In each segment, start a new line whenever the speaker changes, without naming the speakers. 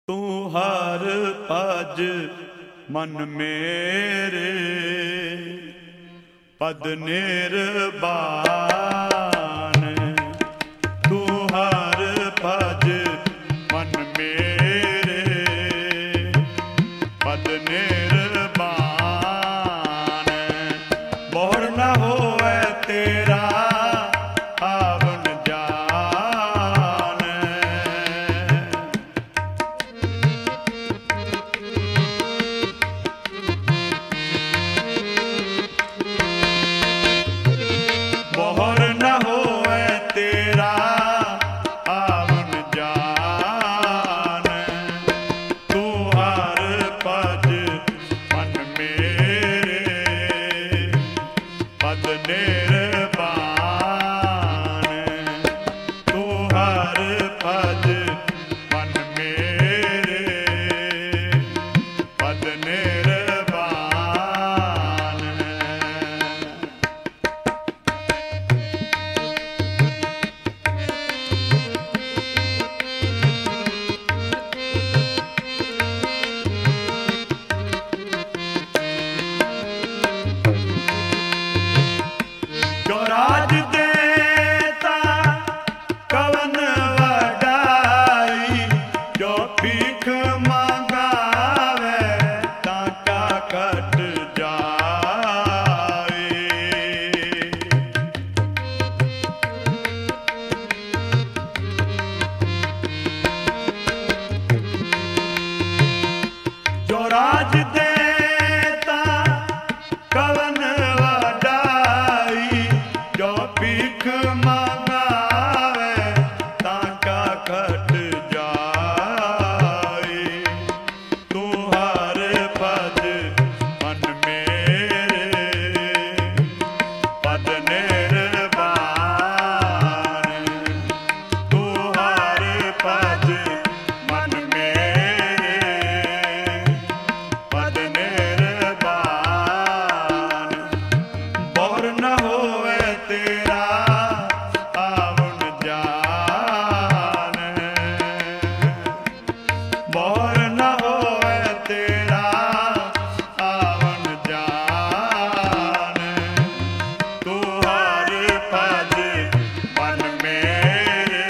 तू हर पज मन मेरे पद निर्वाण। तू हर पज मन मेरे पद निर्वाण। मोर न होवे तेरा आवन जान। मोहर न होवे तेरा आवन जान। तू हर पद मन मेरे पद निर्वाण। तू हर पद मन मेरे पद निर्वाण। जो राज देता कवन वडाई। जो भीख मांगावे ताका कट जाए। जो राज देता कवन वडाई। जो भीख मांगावे ताका कट जाए। तू हर पद मन मेरे पद निर्वाण। तू हर पद मन मेरे पद निर्वाण। मोर न होवे तेरा आवन जान। मोर न होवे तेरा आवन जान। तू हर पद मन मेरे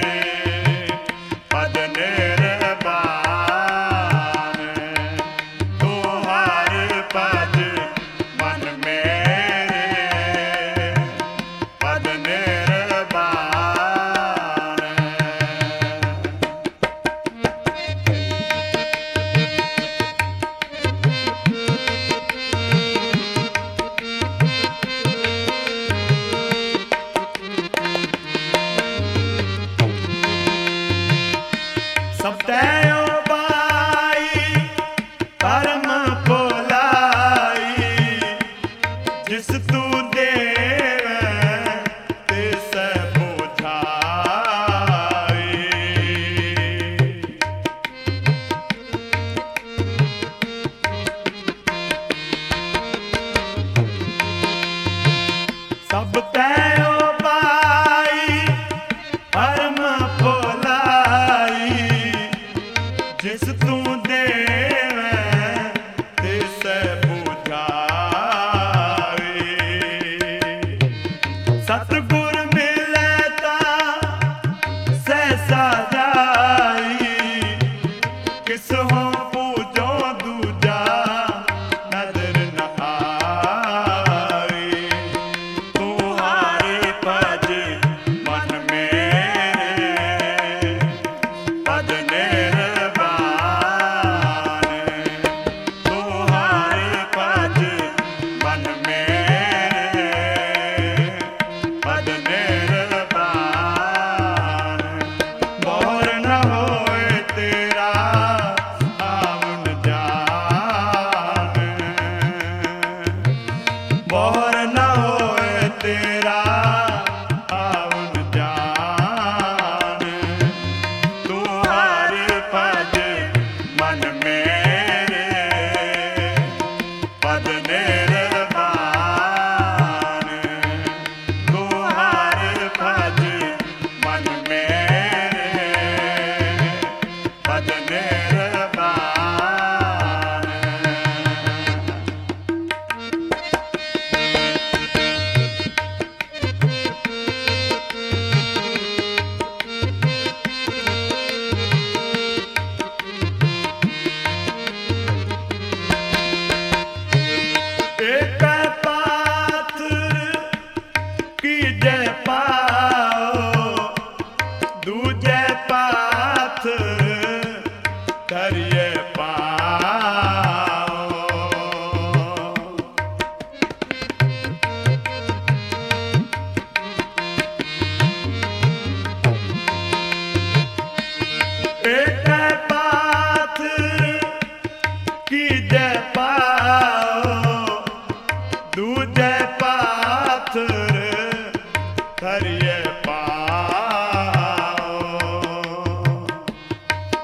पद निर्वाण। तू हर पद मन मेरे पद निर्वाण। सब तैयो बाई परम भोलाई। जिस तू देवे तिस बुझाई। सब तैयो बाई परम भोलाई। जिस तू देवे तिस बुझाई। सतगुर मिले ता सहसा जाई। किस हो पूजो दूजा नजर न आई। तू हर पद मन मेरे पद निर्वाण। तू हर पद मन मेरे पद निर्वाण। मोर न होए तेरा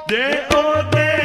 जे ओदे